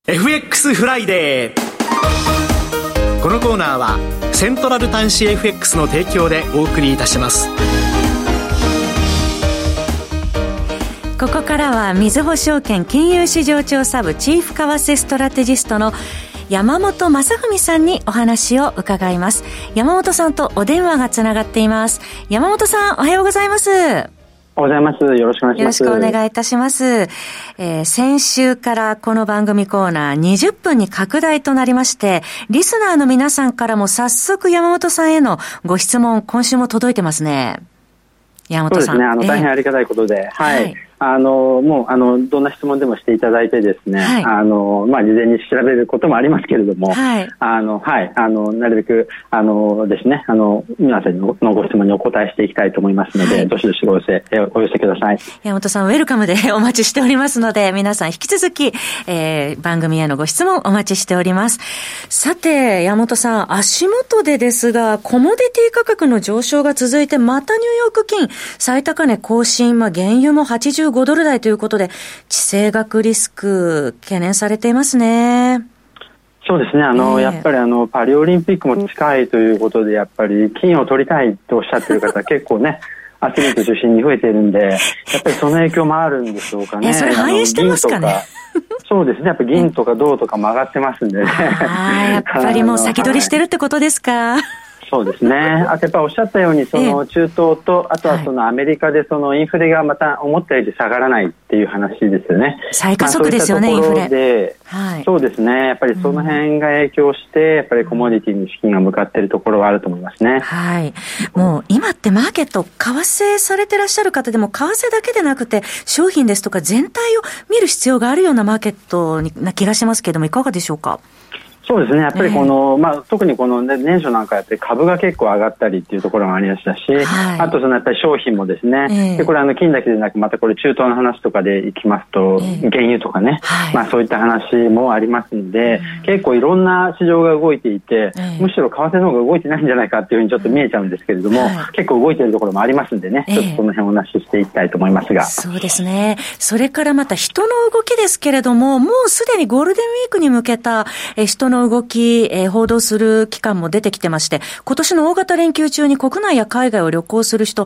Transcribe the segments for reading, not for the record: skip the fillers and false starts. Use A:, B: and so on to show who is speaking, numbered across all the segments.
A: FX フライデー。このコーナーはセントラル端子 FX の提供でお送りいたします。
B: ここからはみずほ証券金融市場調査部チーフ為替ストラテジストの山本正文さんにお話を伺います。山本さんとお電話がつながっています。山本さん、おはようございます。
C: おはようございます。よろしくお願いします。
B: よろしくお願いいたします。先週からこの番組コーナー20分に拡大となりまして、リスナーの皆さんからも早速山本さんへのご質問、今週も届いてますね。山本さん。
C: そうですね。大変ありがたいことで。はい。もう、どんな質問でもしていただいてですね、はい、事前に調べることもありますけれども、はい。なるべく、ですね、皆さんのご質問にお答えしていきたいと思いますので、はい、どしどしお寄せください。
B: 山本さん、ウェルカムでお待ちしておりますので、皆さん引き続き、番組へのご質問お待ちしております。さて、山本さん、足元でですが、コモディティ価格の上昇が続いて、またニューヨーク金、最高値更新、原油も85ドル台ということで、地政学リスク懸念されていますね。
C: そうですね。やっぱりパリオリンピックも近いということで、やっぱり金を取りたいとおっしゃっている方結構ね、アスリート中心に増えているんで、やっぱりその影響もあるんでしょうかね。
B: それ反映してますかね。
C: そうですね。やっぱり銀とか銅とかも上がってますんでね。
B: やっぱりもう先取りしてるってことですか。
C: そうですね。あとやっぱりおっしゃったように、その中東と、あとはそのアメリカでそのインフレがまた思ったより下がらないっていう話ですよね。
B: 再加速ですよね、インフレ。
C: そうですね。やっぱりその辺が影響して、やっぱりコモディティに資金が向かっているところはあると思いますね。はい。
B: もう今ってマーケット、為替されてらっしゃる方でも、為替だけでなくて、商品ですとか全体を見る必要があるようなマーケットな気がしますけれども、いかがでしょうか。
C: そうですね。やっぱり特にこの年初なんかやって株が結構上がったりっていうところがありましたし、はい、あとやっぱり商品もですね、でこれ金だけでなくまたこれ中東の話とかでいきますと、原油とかね、はい、そういった話もありますので、結構いろんな市場が動いていて、むしろ為替の方が動いてないんじゃないかっていうふうにちょっと見えちゃうんですけれども、結構動いているところもありますんでね、ちょっとその辺をお話ししていきたいと思いますが。
B: そうですね。それからまた人の動きですけれども、もうすでにゴールデンウィークに向けた人の動き、報道する機関も出てきてまして、今年の大型連休中に国内や海外を旅行する人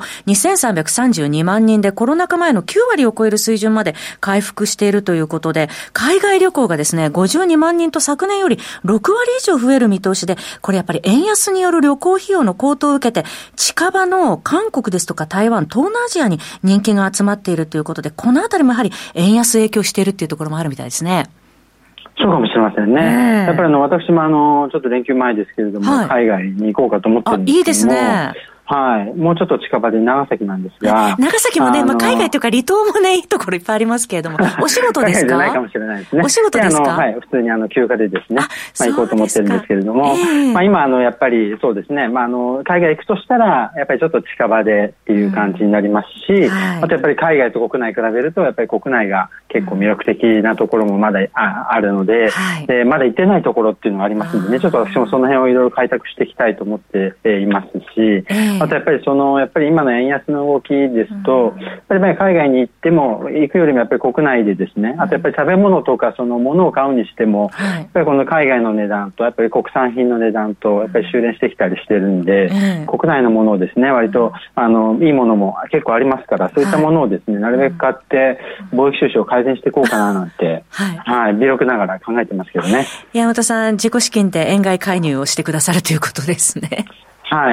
B: 2332万人で、コロナ禍前の9割を超える水準まで回復しているということで、海外旅行がですね52万人と昨年より6割以上増える見通しで、これやっぱり円安による旅行費用の高騰を受けて、近場の韓国ですとか台湾、東南アジアに人気が集まっているということで、このあたりもやはり円安影響しているというところもあるみたいですね。
C: そうかもしれませんね。やっぱり私もちょっと連休前ですけれども、はい、海外に行こうかと思ってるんですけども。いいですね。はい。もうちょっと近場で長崎なんですが。
B: 長崎もね、海外というか離島もね、いいところいっぱいありますけれども、お仕事ですか？
C: 海外じゃないかもしれないですね。
B: お仕事ですか？
C: はい。普通に休暇でですね、行こうと思ってるんですけれども、今やっぱりそうですね、海外行くとしたら、やっぱりちょっと近場でっていう感じになりますし、あとやっぱり海外と国内比べると、やっぱり国内が結構魅力的なところもまだあるので、で、まだ行ってないところっていうのがありますんでね、ちょっと私もその辺をいろいろ開拓していきたいと思っていますし、あとやっぱりやっぱり今の円安の動きですと、やっぱり海外に行っても、行くよりもやっぱり国内でですね、あとやっぱり食べ物とか物を買うにしても、やっぱりこの海外の値段と、やっぱり国産品の値段と、やっぱり修練してきたりしてるんで、国内のものをですね、割と、いいものも結構ありますから、そういったものをですね、なるべく買って、貿易収支を改善していこうかななんて、はい、微力ながら考えてますけどね。
B: 山本さん、自己資金で円買い介入をしてくださるということですね。
C: はい、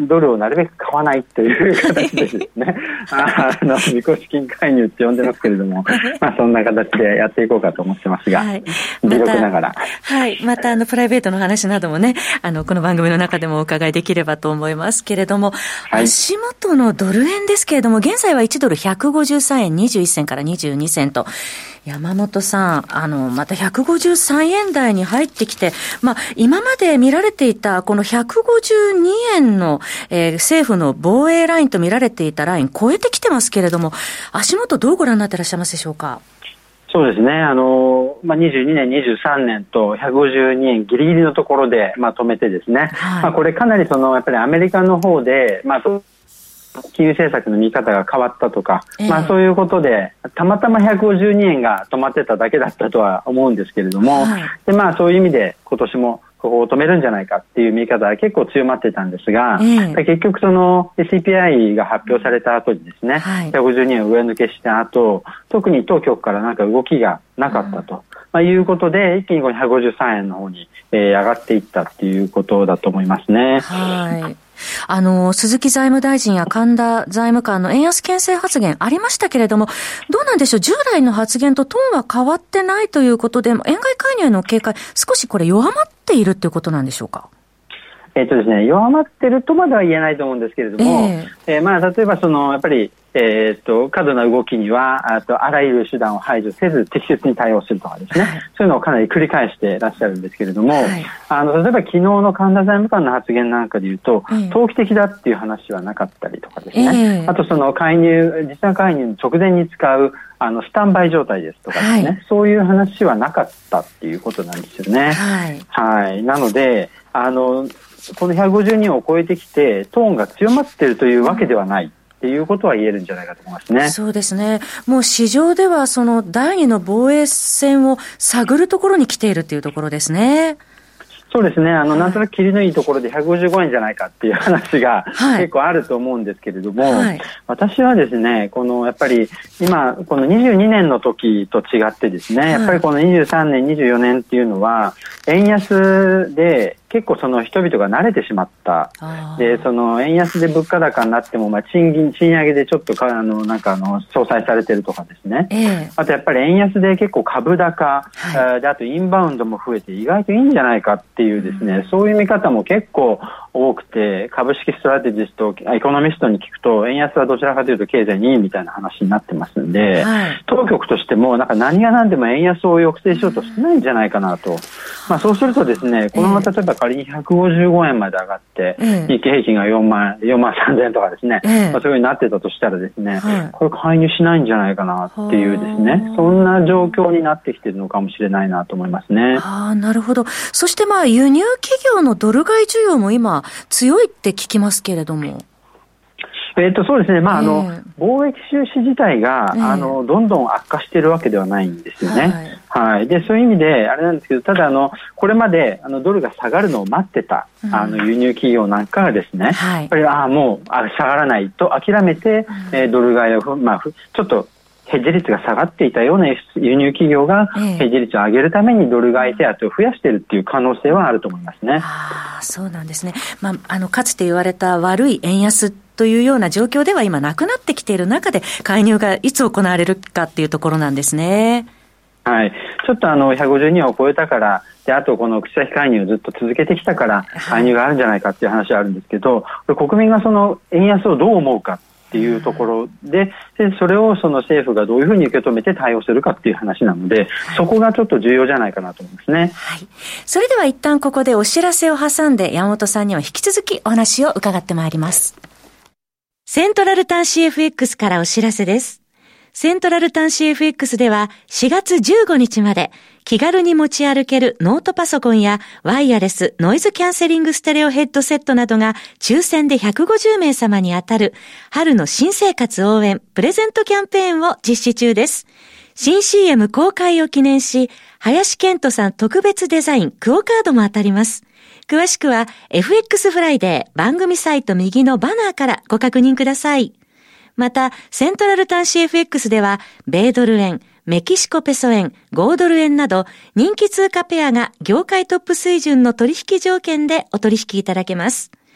C: ドルをなるべく買わないという形でですね、自己資金介入って呼んでますけれども、そんな形でやっていこうかと思ってますが、はい、微力ながら。
B: はい、またプライベートの話などもね、この番組の中でもお伺いできればと思いますけれども、はい、足元のドル円ですけれども、現在は1ドル153円21銭から22銭と、山本さん、また153円台に入ってきて、今まで見られていたこの152円の、政府の防衛ラインと見られていたライン超えてきてますけれども、足元どうご覧になっていらっしゃいますでしょうか？
C: そうですね。22年、23年と152円ギリギリのところで、止めてですね。はい、これかなりやっぱりアメリカの方で、 金融政策の見方が変わったとか、そういうことでたまたま152円が止まってただけだったとは思うんですけれども、でそういう意味で今年もここを止めるんじゃないかっていう見方は結構強まってたんですが、結局その CPI が発表された後にですね、152円を上抜けした後、特に当局からなんか動きがなかったと、いうことで一気に153円の方に、上がっていったっていうことだと思いますね。
B: 鈴木財務大臣や神田財務官の円安牽制発言ありましたけれども、どうなんでしょう、従来の発言とトーンは変わってないということで、円買い介入の警戒、少しこれ弱まっているということなんでしょうか。
C: ですね、弱まってるとまでは言えないと思うんですけれども、例えばやっぱり過度な動きにはあらゆる手段を排除せず適切に対応するとかですね、そういうのをかなり繰り返していらっしゃるんですけれども、例えば昨日の神田財務官の発言なんかで言うと、投機的だっていう話はなかったりとかですね、あとその実際介入の直前に使うスタンバイ状態ですとかですね、そういう話はなかったっていうことなんですよね。なのでこの152を超えてきてトーンが強まっているというわけではないっていうことは言えるんじゃないかと思いますね。
B: そうですね。もう市場ではその第二の防衛戦を探るところに来ているというところですね。
C: そうですね。なんとなく切りのいいところで155円じゃないかっていう話が結構あると思うんですけれども、私はですね、やっぱり今、この22年の時と違ってですね、やっぱりこの23年、24年っていうのは、円安で結構その人々が慣れてしまった。で、その円安で物価高になっても、賃上げでちょっと相殺されてるとかですね。あとやっぱり円安で結構株高、で、あとインバウンドも増えて意外といいんじゃないかっていうですね、そういう見方も結構多くて、株式ストラテジスト、エコノミストに聞くと、円安はどちらかというと経済にいいみたいな話になってますんで、当局としても何が何でも円安を抑制しようとしてないんじゃないかなと。そうするとですね、このまま例えば仮に155円まで上がって、日経平均が4万3000円とかですね、そういう風になってたとしたらですね、これ介入しないんじゃないかなっていうですね、そんな状況になってきているのかもしれないなと思いますね。
B: なるほど。そして輸入企業のドル買い需要も今強いって聞きますけれども。
C: そうですね。貿易収支自体が、どんどん悪化しているわけではないんですよね。で、そういう意味で、あれなんですけど、ただこれまで、ドルが下がるのを待ってた、輸入企業なんかがですね、やっぱり、もう、下がらないと諦めて、ドル買いを、ちょっと、ヘッジ率が下がっていたような輸入企業がヘッジ率を上げるためにドル買い手当を増やしているっていう可能性はあると思いますね。
B: そうなんですね。かつて言われた悪い円安というような状況では今なくなってきている中で介入がいつ行われるかっていうところなんですね。
C: ちょっと152を超えたから、で、あとこの口先介入をずっと続けてきたから介入があるんじゃないかっていう話はあるんですけど、国民がその円安をどう思うかっていうところで、それをその政府がどういうふうに受け止めて対応するかっていう話なので、そこがちょっと重要じゃないかなと思いますね。
B: それでは一旦ここでお知らせを挟んで山本さんには引き続きお話を伺ってまいります。セントラル端子 FX からお知らせです。セントラル端子 FX では4月15日まで気軽に持ち歩けるノートパソコンやワイヤレスノイズキャンセリングステレオヘッドセットなどが抽選で150名様に当たる春の新生活応援プレゼントキャンペーンを実施中です。新 CM 公開を記念し、林健人さん特別デザインクオカードも当たります。詳しくは FX フライデー番組サイト右のバナーからご確認ください。また、セントラル端子 FX では、米ドル円、メキシコペソ円、5ドル円など、人気通貨ペアが業界トップ水準の取引条件でお取引いただけます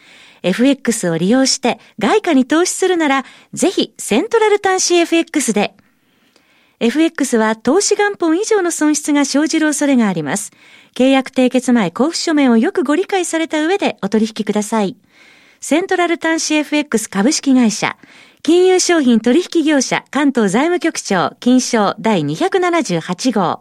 B: 。FX を利用して外貨に投資するなら、ぜひセントラル端子 FX で。FX は投資元本以上の損失が生じる恐れがあります。契約締結前交付書面をよくご理解された上でお取引ください。セントラル端子 FX 株式会社、金融商品取引業者関東財務局長金商第278号。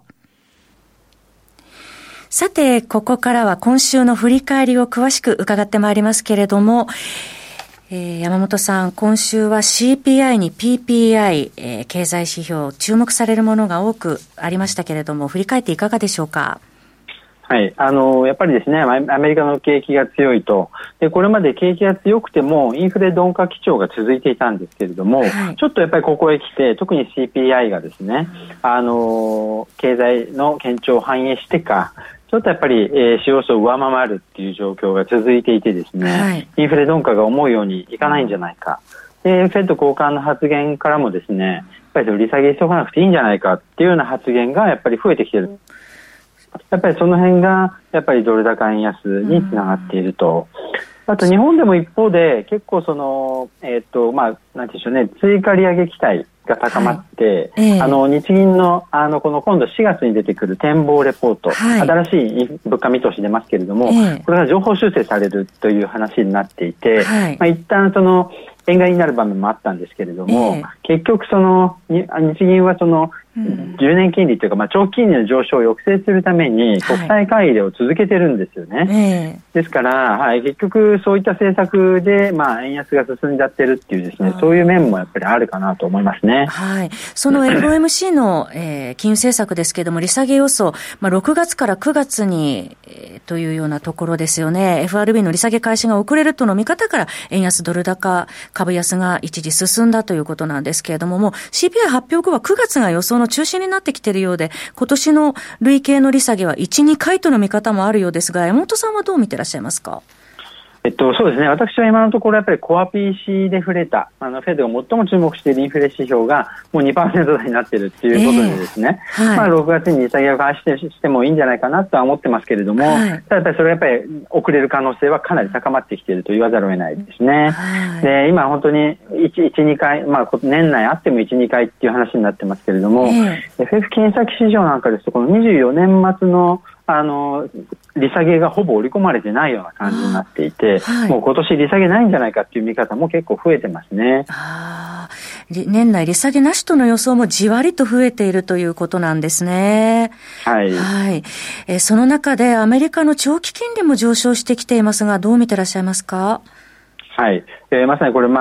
B: さて、ここからは今週の振り返りを詳しく伺ってまいりますけれども、山本さん、今週は CPI に PPI、経済指標注目されるものが多くありましたけれども、振り返っていかがでしょうか。
C: はい。やっぱりですね、アメリカの景気が強いと。で、これまで景気が強くても、インフレ鈍化基調が続いていたんですけれども、はい、ちょっとやっぱりここへ来て、特に CPI がですね、経済の堅調を反映してか、ちょっとやっぱり、市場予想を上回るっていう状況が続いていてですね、はい、インフレ鈍化が思うようにいかないんじゃないか。で、フェッド高官の発言からもですね、やっぱり利下げ急がなくていいんじゃないかっていうような発言がやっぱり増えてきている。やっぱりその辺がやっぱりドル高円安につながっていると。あと日本でも一方で結構そのなんでしょうね、追加利上げ期待が高まって、はい日銀のこの今度4月に出てくる展望レポート、はい、新しい物価見通し出ますけれども、これが情報修正されるという話になっていて、はい一旦その円買いになる場面もあったんですけれども、結局その日銀はその10年金利というか、長期金利の上昇を抑制するために国債買い入れを続けてるんですよね。ですから、はい、結局そういった政策で、円安が進んじゃってるっていうですね、そういう面もやっぱりあるかなと思いますね。
B: はい。その FOMC の、金融政策ですけれども、利下げ予想、6月から9月に、というようなところですよね。FRB の利下げ開始が遅れるとの見方から、円安ドル高、株安が一時進んだということなんですけれども、もう CPI 発表後は9月が予想の中心になってきているようで、今年の累計の利下げは1、2回との見方もあるようですが、山本さんはどう見てらっしゃいますか？
C: そうですね。私は今のところやっぱりコア PC で触れた、フェドが最も注目しているインフレ指標がもう 2% 台になっているということでですね、はい6月に利下げを開始してもいいんじゃないかなとは思ってますけれども、はい、ただやっぱりそれはやっぱり遅れる可能性はかなり高まってきていると言わざるを得ないですね。はい、で、今本当に1、2回、年内あっても1、2回っていう話になってますけれども、FF 金先市場なんかですと、この24年末の利下げがほぼ織り込まれてないような感じになっていて、はい、もう今年利下げないんじゃないかっていう見方も結構増えてますね。
B: 年内利下げなしとの予想もじわりと増えているということなんですね。はい。はい。その中でアメリカの長期金利も上昇してきていますが、どう見てらっしゃいますか？
C: はい。まさにこれ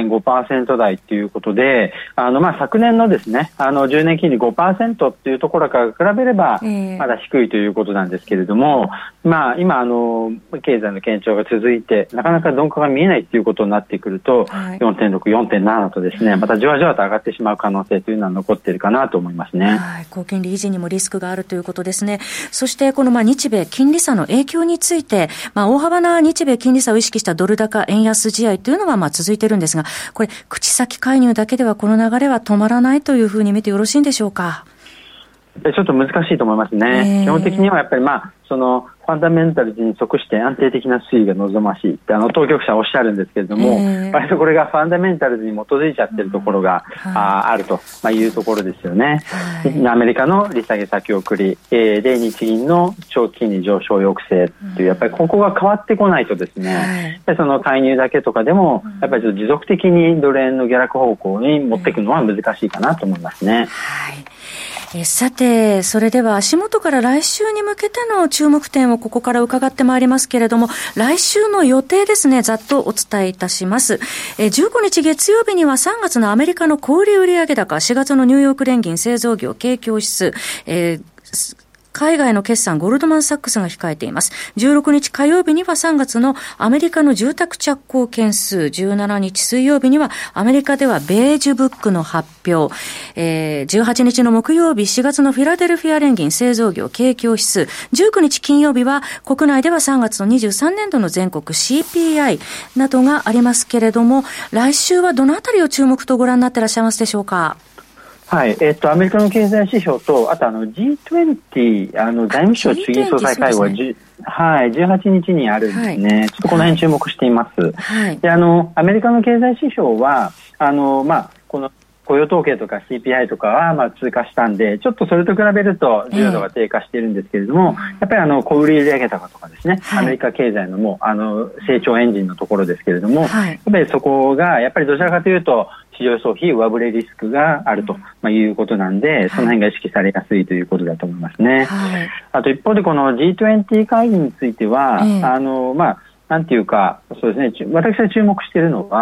C: 4.5% 台ということで、昨年のですね、10年金利 5% っていうところから比べれば、まだ低いということなんですけれども、今、経済の堅調が続いて、なかなか鈍化が見えないということになってくると、4.6、4.7 とですね、またじわじわと上がってしまう可能性というのは残っているかなと思いますね。はい。
B: 高金利維持にもリスクがあるということですね。そして、この日米金利差の影響について、大幅な日米金利差を意識したドル高円安試合というのは続いているんですが、これ口先介入だけではこの流れは止まらないというふうに見てよろしいんでしょうか？
C: ちょっと難しいと思いますね。基本的にはやっぱりそのファンダメンタルズに即して安定的な推移が望ましいって当局者はおっしゃるんですけれども、割とこれがファンダメンタルズに基づいちゃってるところが、あるというところですよね。アメリカの利下げ先送り、で日銀の長期金利上昇抑制っていう、やっぱりここが変わってこないとですね、その介入だけとかでもやっぱり持続的にドル円の下落方向に持っていくのは難しいかなと思いますね。
B: さて、それでは足元から来週に向けての注目点をここから伺ってまいりますけれども、来週の予定ですね、ざっとお伝えいたします。15日月曜日には3月のアメリカの小売売上高、4月のニューヨーク連銀製造業景況指数、海外の決算ゴールドマンサックスが控えています。16日火曜日には3月のアメリカの住宅着工件数、17日水曜日にはアメリカではベージュブックの発表、18日の木曜日4月のフィラデルフィア連銀製造業景況指数、19日金曜日は国内では3月の23年度の全国 CPI などがありますけれども、来週はどのあたりを注目とご覧になっていらっしゃいますでしょうか？
C: はい、アメリカの経済指標と、あとG20、財務省中銀総裁会合は、18日にあるんですね。はい、ちょっとこの辺注目しています。はい、で、アメリカの経済指標は、この雇用統計とか CPI とかは通過したんで、ちょっとそれと比べると重要度が低下しているんですけれども、やっぱり小売売上高とかですね、アメリカ経済のもう成長エンジンのところですけれども、やっぱりそこがやっぱりどちらかというと市場予想比上振れリスクがあるということなんで、その辺が意識されやすいということだと思いますね。あと一方でこの G20 会議については、なんていうか、そうですね、私が注目しているのは、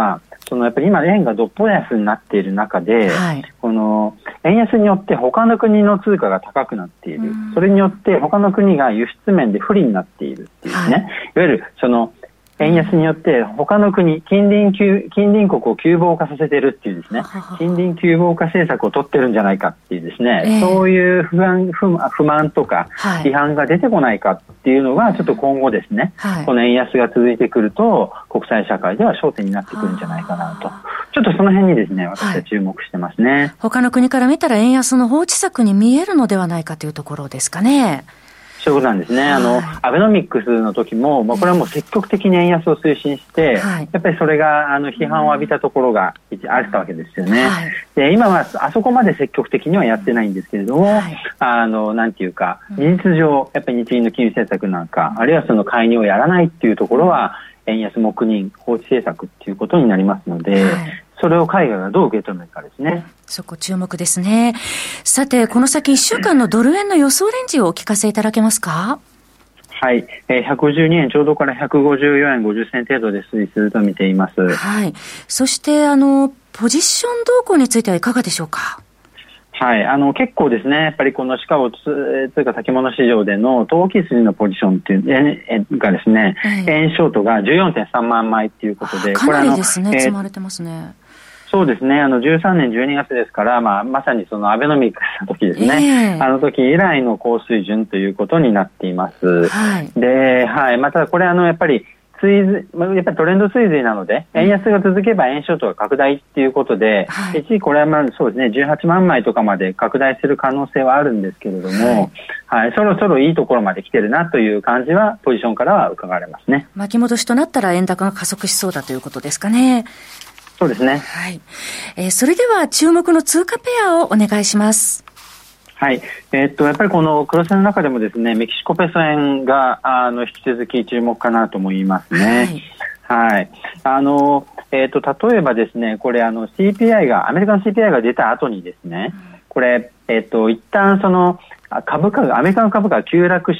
C: やっぱり今円がどっぽ安になっている中で、この円安によって他の国の通貨が高くなっている。それによって他の国が輸出面で不利になっているっていうですね。いわゆる円安によって他の国、近隣国を急防化させているっていうですね、近隣急防化政策を取ってるんじゃないかっていうですね、そういう不満とか批判が出てこないかっていうのがちょっと今後ですね、この円安が続いてくると国際社会では焦点になってくるんじゃないかなと。ちょっとその辺にですね、私は注目してますね。
B: 他の国から見たら円安の放置策に見えるのではないかというところですかね。
C: そういうことなんですね。アベノミクスの時も、これはもう積極的に円安を推進して、やっぱりそれが批判を浴びたところがあったわけですよね。で、今はあそこまで積極的にはやってないんですけれども、なんていうか、事実上、やっぱり日銀の金融政策なんか、あるいはその介入をやらないっていうところは、円安黙認放置政策っていうことになりますので、それを海外がどう受け止めるかですね。
B: そこ注目ですね。さて、この先1週間のドル円の予想レンジをお聞かせいただけますか？
C: はい、152円ちょうどから154円50銭程度で推移すると見ています。
B: はい。そしてポジション動向についてはいかがでしょうか？
C: はい、結構ですね、やっぱりこのシカゴ通貨先物市場での投機筋のポジションっていうがですね、円ショートが 14.3 万枚っていうことで、
B: かなりですね、積まれてますね。
C: そうですね、13年12月ですから、まさにそのアベノミクスの時ですね、あの時以来の高水準ということになっています。で、またこれやっぱりやっぱりトレンド追随なので、円安が続けば円ショートが拡大っていうことで、一時これはそうですね、18万枚とかまで拡大する可能性はあるんですけれども、そろそろいいところまで来てるなという感じは、ポジションからは伺われますね。
B: 巻き戻しとなったら円高が加速しそうだということですかね。
C: そうですね。
B: それでは注目の通貨ペアをお願いします。
C: はい。やっぱりこのクロスの中でもですね、メキシコペソ円が、引き続き注目かなと思いますね。はい。例えばですね、これCPI が、アメリカの CPI が出た後にですね、これ、一旦アメリカの株価が急落して、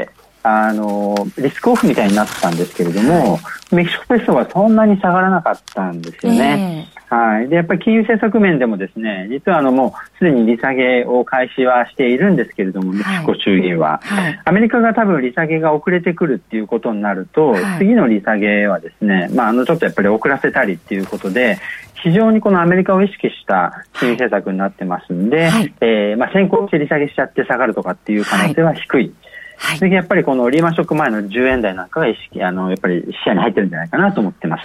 C: リスクオフみたいになったんですけれども、メキシコペソはそんなに下がらなかったんですよね。で、やっぱり金融政策面でもですね、実はもうすでに利下げを開始はしているんですけれども、メキシコ中銀は。アメリカが多分利下げが遅れてくるっていうことになると、次の利下げはですね、ちょっとやっぱり遅らせたりっていうことで、非常にこのアメリカを意識した金融政策になってますんで、先行して利下げしちゃって下がるとかっていう可能性は低い。次やっぱりこのリーマンショック前の10円台なんかがやっぱり視野に入ってるんじゃないかなと思ってます。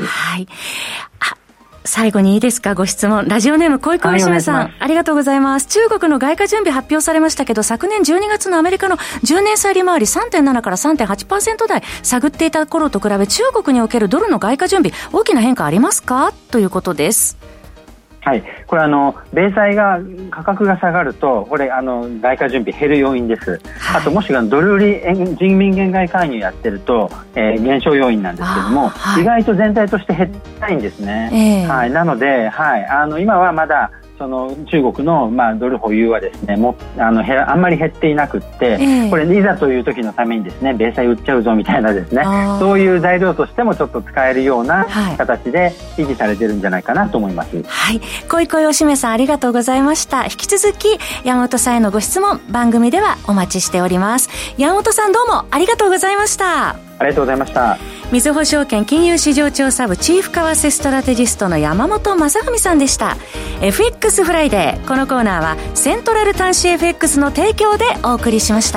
B: 最後にいいですか、ご質問。ラジオネーム恋恋しめさん、ありがとうございます。中国の外貨準備発表されましたけど、昨年12月のアメリカの10年債利回り 3.7 から 3.8% 台探っていた頃と比べ、中国におけるドルの外貨準備大きな変化ありますかということです。
C: はい、これ米債が価格が下がると、これ外貨準備減る要因です。あともしドル売り人民元買い介入やってると、減少要因なんですけども、意外と全体として減ってないんですね。なので、今はまだその中国のドル保有はですね、あんまり減っていなくって、これいざという時のためにですね、米債売っちゃうぞみたいなですね、そういう材料としてもちょっと使えるような形で維持されてるんじゃないかなと思います。
B: 恋恋おしめさん、ありがとうございました。引き続き山本さんへのご質問、番組ではお待ちしております。山本さん、どうもありがとうございました。
C: ありがとうございました。
B: みずほ証券金融市場調査部チーフ為替ストラテジストの山本正文さんでした。 FX フライデー、このコーナーはセントラル端子 FX の提供でお送りしました。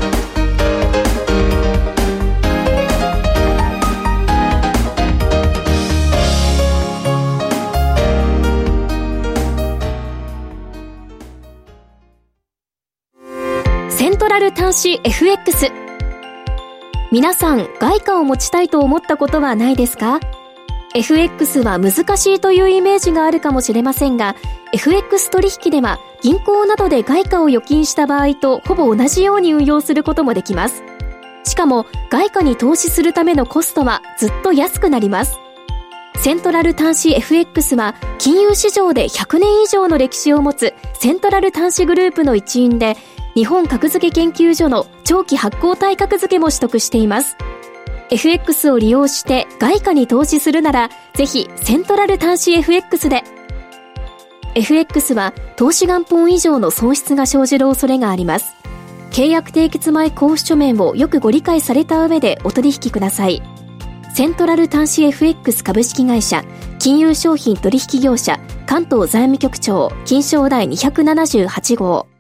D: セントラル端子 FX、皆さん外貨を持ちたいと思ったことはないですか？ FX は難しいというイメージがあるかもしれませんが、 FX 取引では銀行などで外貨を預金した場合とほぼ同じように運用することもできます。しかも外貨に投資するためのコストはずっと安くなります。セントラル端子 FX は金融市場で100年以上の歴史を持つセントラル端子グループの一員で、日本格付け研究所の長期発行体格付けも取得しています。 FX を利用して外貨に投資するなら、ぜひセントラル端子 FX で。FX は投資元本以上の損失が生じる恐れがあります。契約締結前交付書面をよくご理解された上でお取引ください。セントラル端子 FX 株式会社、金融商品取引業者、関東財務局長、金商第278号。